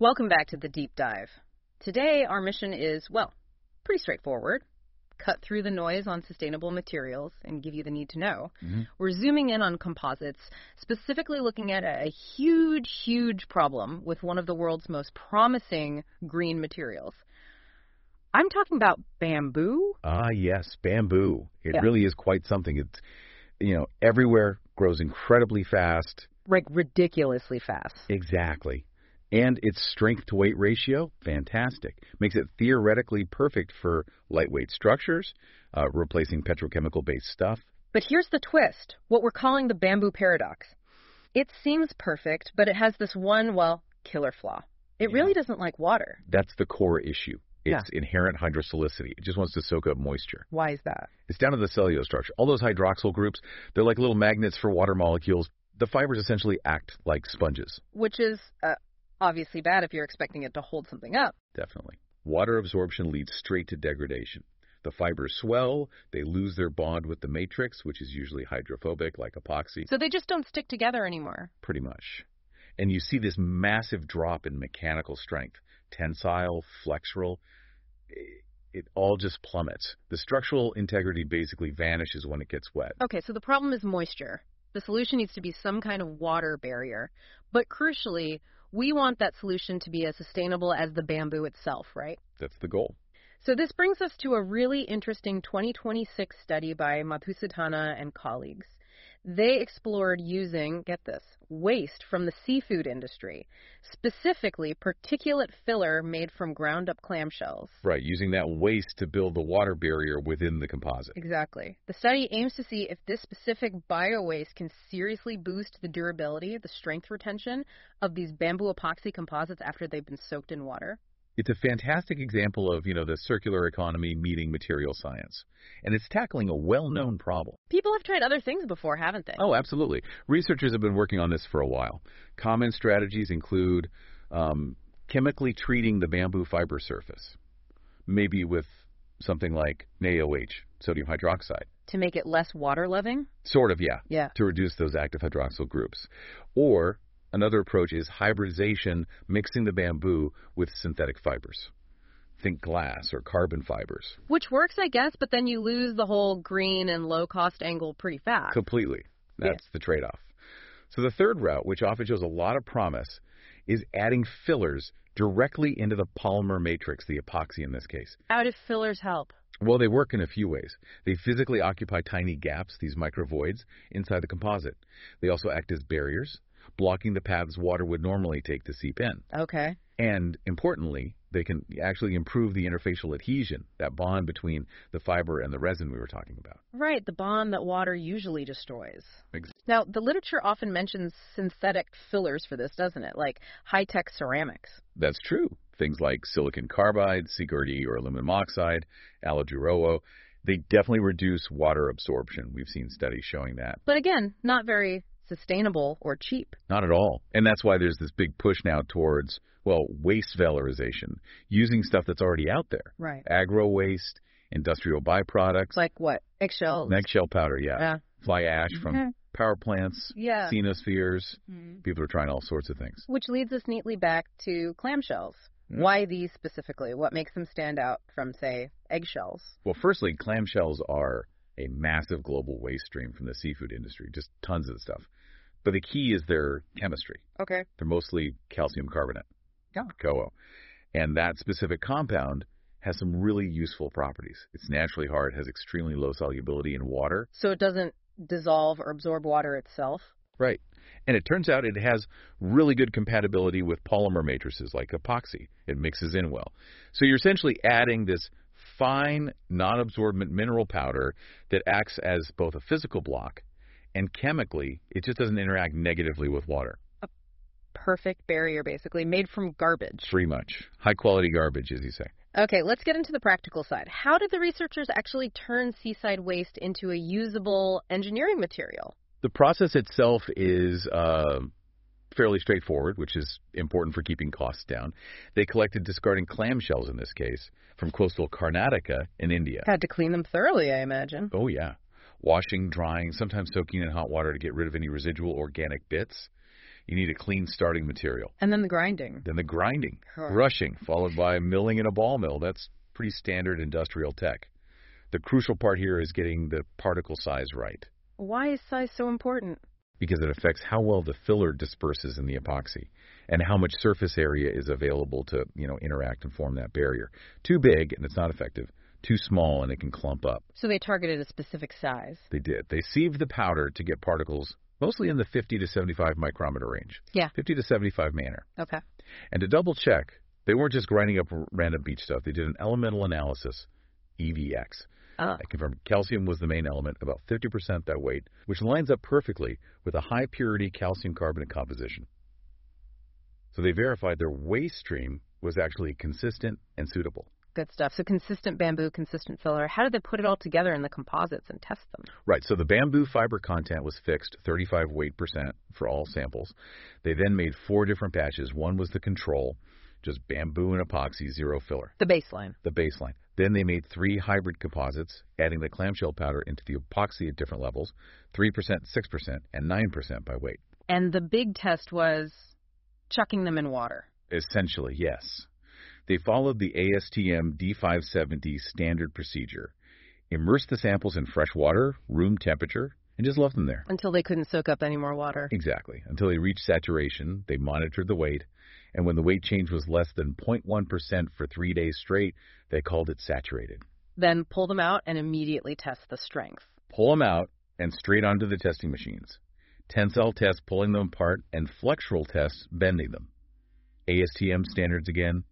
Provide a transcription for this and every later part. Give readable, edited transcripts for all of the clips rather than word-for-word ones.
Welcome back to the Deep Dive. Today, our mission is, well, pretty straightforward. Cut through the noise on sustainable materials and give you the need to know. We're zooming in on composites, specifically looking at a huge problem with one of the world's most promising green materials. I'm talking about bamboo. Yes, bamboo. It really is quite something. It's, everywhere, grows incredibly fast. Like ridiculously fast. Exactly. And its strength-to-weight ratio, fantastic. Makes it theoretically perfect for lightweight structures, replacing petrochemical-based stuff. But here's the twist, what we're calling the bamboo paradox. It seems perfect, but it has this one, killer flaw. It really doesn't like water. That's the core issue. It's inherent hydrophilicity. It just wants to soak up moisture. Why is that? It's down to the cellulose structure. All those hydroxyl groups, they're like little magnets for water molecules. The fibers essentially act like sponges. Which is obviously bad if you're expecting it to hold something up. Definitely. Water absorption leads straight to degradation. The fibers swell, they lose their bond with the matrix, which is usually hydrophobic, like epoxy. So they just don't stick together anymore. Pretty much. And you see this massive drop in mechanical strength. Tensile, flexural, it all just plummets. The structural integrity basically vanishes when it gets wet. Okay, so the problem is moisture. The solution needs to be some kind of water barrier. But crucially, we want that solution to be as sustainable as the bamboo itself, right? That's the goal. So this brings us to a really interesting 2026 study by Madhusudhana and colleagues. They explored using, get this, waste from the seafood industry, specifically particulate filler made from ground-up clamshells. Right, using that waste to build the water barrier within the composite. Exactly. The study aims to see if this specific bio-waste can seriously boost the durability, the strength retention of these bamboo epoxy composites after they've been soaked in water. It's a fantastic example of, the circular economy meeting material science. And it's tackling a well-known problem. People have tried other things before, haven't they? Oh, absolutely. Researchers have been working on this for a while. Common strategies include chemically treating the bamboo fiber surface, maybe with something like NaOH, sodium hydroxide. To make it less water-loving? Sort of, yeah. Yeah. To reduce those active hydroxyl groups. Or another approach is hybridization, mixing the bamboo with synthetic fibers. Think glass or carbon fibers. Which works, I guess, but then you lose the whole green and low-cost angle pretty fast. Completely. That's the trade-off. So the third route, which often shows a lot of promise, is adding fillers directly into the polymer matrix, the epoxy in this case. How do fillers help? Well, they work in a few ways. They physically occupy tiny gaps, these microvoids, inside the composite. They also act as barriers, blocking the paths water would normally take to seep in. Okay. And importantly, they can actually improve the interfacial adhesion, that bond between the fiber and the resin we were talking about. Right, the bond that water usually destroys. Exactly. Now, the literature often mentions synthetic fillers for this, doesn't it? Like high-tech ceramics. That's true. Things like silicon carbide, CRD or aluminum oxide, alloduroo, they definitely reduce water absorption. We've seen studies showing that. But again, not very sustainable or cheap. Not at all. And that's why there's this big push now towards, waste valorization, using stuff that's already out there. Right. Agro waste, industrial byproducts. Like what? Eggshells? Eggshell powder, yeah. Fly ash from power plants, yeah. Xenospheres. People are trying all sorts of things. Which leads us neatly back to clamshells. Why these specifically? What makes them stand out from, say, eggshells? Well, firstly, clamshells are a massive global waste stream from the seafood industry, just tons of stuff. But the key is their chemistry. Okay. They're mostly calcium carbonate, Yeah. CoO. And that specific compound has some really useful properties. It's naturally hard, has extremely low solubility in water. So it doesn't dissolve or absorb water itself? Right. And it turns out it has really good compatibility with polymer matrices like epoxy. It mixes in well. So you're essentially adding this fine, non-absorbent mineral powder that acts as both a physical block and chemically, it just doesn't interact negatively with water. A perfect barrier, basically, made from garbage. Pretty much. High-quality garbage, as you say. Okay, let's get into the practical side. How did the researchers actually turn seaside waste into a usable engineering material? The process itself is fairly straightforward, which is important for keeping costs down. They collected discarding clamshells, in this case, from coastal Karnataka in India. Had to clean them thoroughly, I imagine. Oh, yeah. Washing, drying, sometimes soaking in hot water to get rid of any residual organic bits. You need a clean starting material. And then the grinding. Then the grinding, Sure. brushing, followed by milling in a ball mill. That's pretty standard industrial tech. The crucial part here is getting the particle size right, Why is size so important? because it affects how well the filler disperses in the epoxy and how much surface area is available to, interact and form that barrier. Too big and it's not effective. Too small and it can clump up. So they targeted a specific size. They did. They sieved the powder to get particles mostly in the 50 to 75 micrometer range. Yeah. 50 to 75 manner. Okay. And to double check, they weren't just grinding up random beach stuff. They did an elemental analysis, EVX. Ah. I confirmed calcium was the main element, about 50% that weight, which lines up perfectly with a high purity calcium carbonate composition. So they verified their waste stream was actually consistent and suitable. Good stuff. So consistent bamboo, consistent filler. How did they put it all together in the composites and test them? Right, so the bamboo fiber content was fixed 35 weight percent for all samples. They then made 4 different batches. One was the control, just bamboo and epoxy, 0 filler. The baseline. The baseline. Then they made 3 hybrid composites, adding the clamshell powder into the epoxy at different levels, 3%, 6%, and 9% by weight. And the big test was chucking them in water. Essentially, yes. They followed the ASTM D570 standard procedure, immersed the samples in fresh water, room temperature, and just left them there. Until they couldn't soak up any more water. Exactly. Until they reached saturation, they monitored the weight, and when the weight change was less than 0.1% for 3 days straight, they called it saturated. Then pull them out and immediately test the strength. Pull them out and straight onto the testing machines. Tensile tests pulling them apart and flexural tests bending them. ASTM standards again,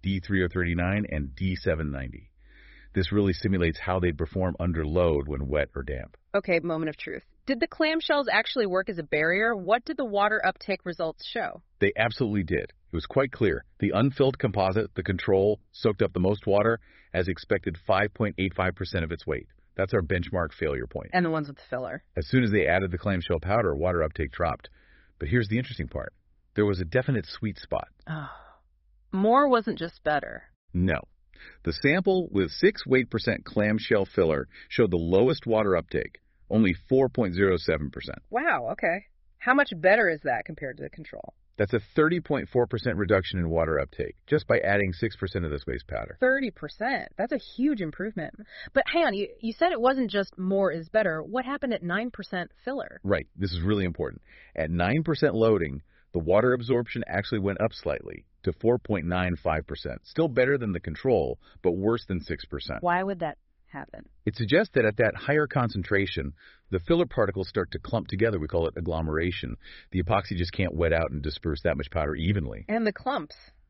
D3039 and D790. This really simulates how they'd perform under load when wet or damp. Okay, moment of truth. Did the clamshells actually work as a barrier? What did the water uptake results show? They absolutely did. It was quite clear. The unfilled composite, the control, soaked up the most water, as expected 5.85% of its weight. That's our benchmark failure point. And the ones with the filler. As soon as they added the clamshell powder, water uptake dropped. But here's the interesting part. There was a definite sweet spot. Oh. More wasn't just better. No. The sample with 6 weight percent clamshell filler showed the lowest water uptake, only 4.07%. Wow, okay. How much better is that compared to the control? That's a 30.4% reduction in water uptake, just by adding 6% of this waste powder. 30%. That's a huge improvement. But hang on, you said it wasn't just more is better. What happened at 9% filler? Right. This is really important. At 9% loading, the water absorption actually went up slightly to 4.95%. Still better than the control, but worse than 6%. Why would that happen? It suggests that at that higher concentration, the filler particles start to clump together. We call it agglomeration. The epoxy just can't wet out and disperse that much powder evenly. And the clumps,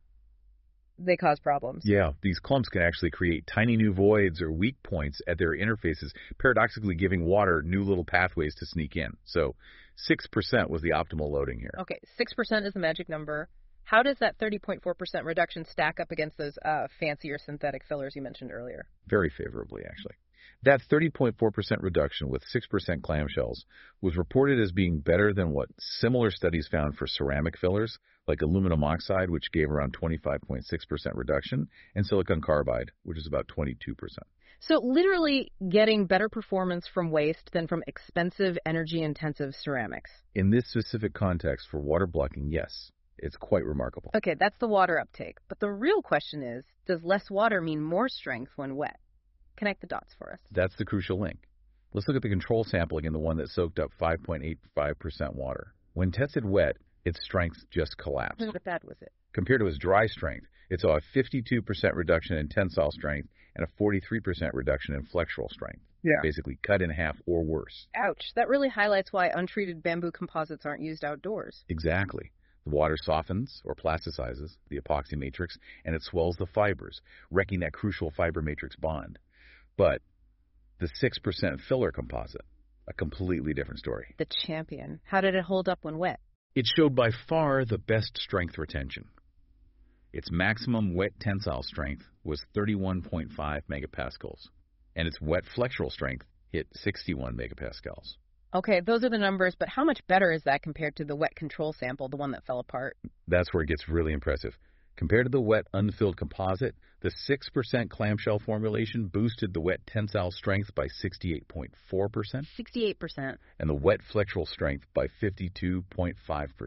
they cause problems. Yeah, these clumps can actually create tiny new voids or weak points at their interfaces, paradoxically giving water new little pathways to sneak in. So 6% was the optimal loading here. Okay, 6% is the magic number. How does that 30.4% reduction stack up against those fancier synthetic fillers you mentioned earlier? Very favorably, actually. That 30.4% reduction with 6% clamshells was reported as being better than what similar studies found for ceramic fillers, like aluminum oxide, which gave around 25.6% reduction, and silicon carbide, which is about 22%. So literally getting better performance from waste than from expensive, energy-intensive ceramics. In this specific context for water blocking, yes. It's quite remarkable. Okay, that's the water uptake. But the real question is, does less water mean more strength when wet? Connect the dots for us. That's the crucial link. Let's look at the control sample again, the one that soaked up 5.85% water. When tested wet, its strength just collapsed. How bad was it? Compared to its dry strength, it saw a 52% reduction in tensile strength and a 43% reduction in flexural strength. Yeah. Basically cut in half or worse. Ouch. That really highlights why untreated bamboo composites aren't used outdoors. Exactly. The water softens or plasticizes the epoxy matrix, and it swells the fibers, wrecking that crucial fiber matrix bond. But the 6% filler composite, a completely different story. The champion. How did it hold up when wet? It showed by far the best strength retention. Its maximum wet tensile strength was 31.5 megapascals, and its wet flexural strength hit 61 megapascals. Okay, those are the numbers, but how much better is that compared to the wet control sample, the one that fell apart? That's where it gets really impressive. Compared to the wet unfilled composite, the 6% clamshell formulation boosted the wet tensile strength by 68.4%. 68%. And the wet flexural strength by 52.5%.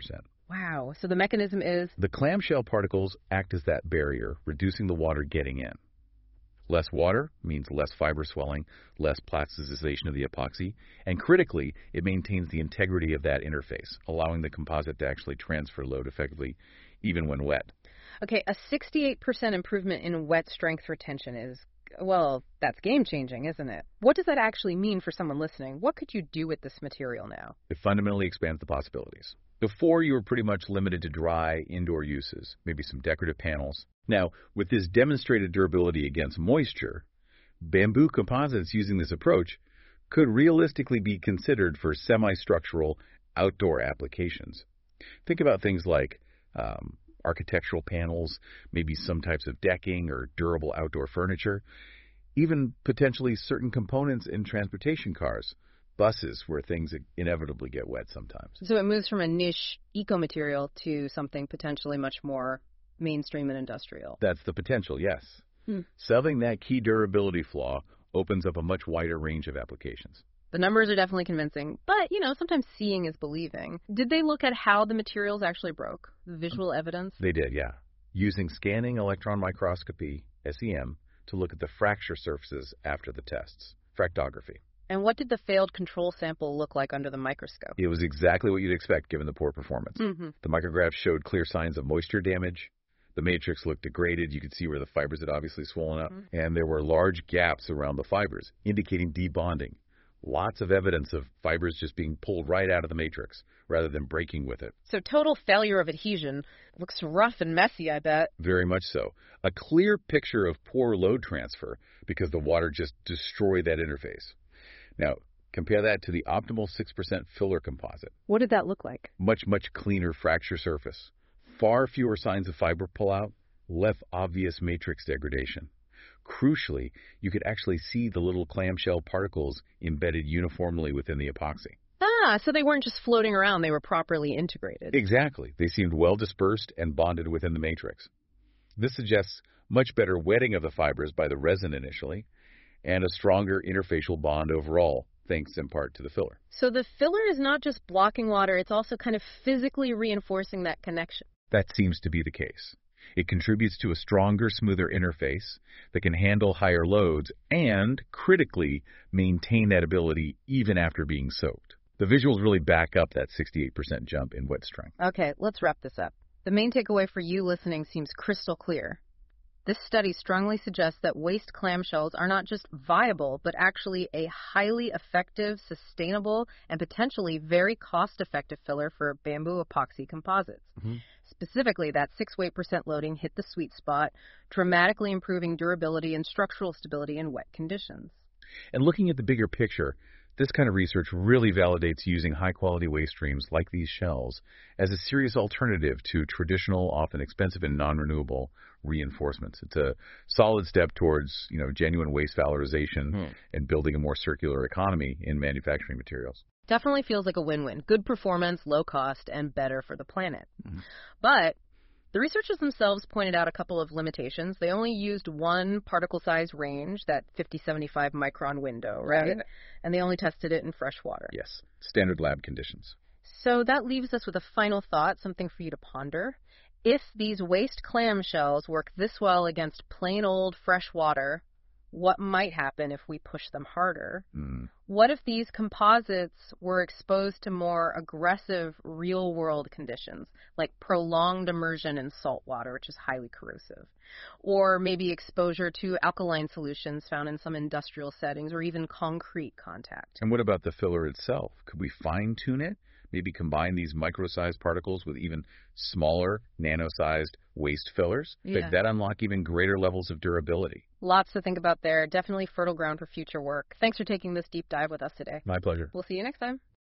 Wow. So the mechanism is? The clamshell particles act as that barrier, reducing the water getting in. Less water means less fiber swelling, less plasticization of the epoxy, and critically, it maintains the integrity of that interface, allowing the composite to actually transfer load effectively even when wet. Okay, a 68% improvement in wet strength retention is, well, that's game-changing, isn't it? What does that actually mean for someone listening? What could you do with this material now? It fundamentally expands the possibilities. Before, you were pretty much limited to dry, indoor uses, maybe some decorative panels. Now, with this demonstrated durability against moisture, bamboo composites using this approach could realistically be considered for semi-structural outdoor applications. Think about things like architectural panels, maybe some types of decking or durable outdoor furniture, even potentially certain components in transportation cars, buses, where things inevitably get wet sometimes. So it moves from a niche eco-material to something potentially much more mainstream and industrial. That's the potential, yes. Solving that key durability flaw opens up a much wider range of applications. The numbers are definitely convincing, but, sometimes seeing is believing. Did they look at how the materials actually broke? The visual evidence? They did, yeah. Using scanning electron microscopy, SEM, to look at the fracture surfaces after the tests, fractography. And what did the failed control sample look like under the microscope? It was exactly what you'd expect given the poor performance. The micrographs showed clear signs of moisture damage. The matrix looked degraded. You could see where the fibers had obviously swollen up. And there were large gaps around the fibers, indicating debonding. Lots of evidence of fibers just being pulled right out of the matrix rather than breaking with it. So total failure of adhesion. Looks rough and messy, I bet. Very much so. A clear picture of poor load transfer because the water just destroyed that interface. Now, compare that to the optimal 6% filler composite. What did that look like? Much, much cleaner fracture surface. Far fewer signs of fiber pullout, less obvious matrix degradation. Crucially, you could actually see the little clamshell particles embedded uniformly within the epoxy. So they weren't just floating around, they were properly integrated. Exactly. They seemed well dispersed and bonded within the matrix. This suggests much better wetting of the fibers by the resin initially, and a stronger interfacial bond overall, thanks in part to the filler. So the filler is not just blocking water, it's also kind of physically reinforcing that connection. That seems to be the case. It contributes to a stronger, smoother interface that can handle higher loads and, critically, maintain that ability even after being soaked. The visuals really back up that 68% jump in wet strength. Okay, let's wrap this up. The main takeaway for you listening seems crystal clear. This study strongly suggests that waste clamshells are not just viable, but actually a highly effective, sustainable, and potentially very cost-effective filler for bamboo epoxy composites. Specifically, that 6-weight% loading hit the sweet spot, dramatically improving durability and structural stability in wet conditions. And looking at the bigger picture, this kind of research really validates using high-quality waste streams like these shells as a serious alternative to traditional, often expensive and non-renewable reinforcements. It's a solid step towards, genuine waste valorization and building a more circular economy in manufacturing materials. Definitely feels like a win-win. Good performance, low cost, and better for the planet. But the researchers themselves pointed out a couple of limitations. They only used one particle size range, that 50-75 micron window, right? And they only tested it in fresh water. Yes, standard lab conditions. So that leaves us with a final thought, something for you to ponder. If these waste clamshells work this well against plain old fresh water, what might happen if we push them harder? What if these composites were exposed to more aggressive real-world conditions, like prolonged immersion in salt water, which is highly corrosive, or maybe exposure to alkaline solutions found in some industrial settings, or even concrete contact? And what about the filler itself? Could we fine-tune it? Maybe combine these micro-sized particles with even smaller, nano-sized waste fillers? Could that unlock even greater levels of durability? Lots to think about there. Definitely fertile ground for future work. Thanks for taking this deep dive with us today. My pleasure. We'll see you next time.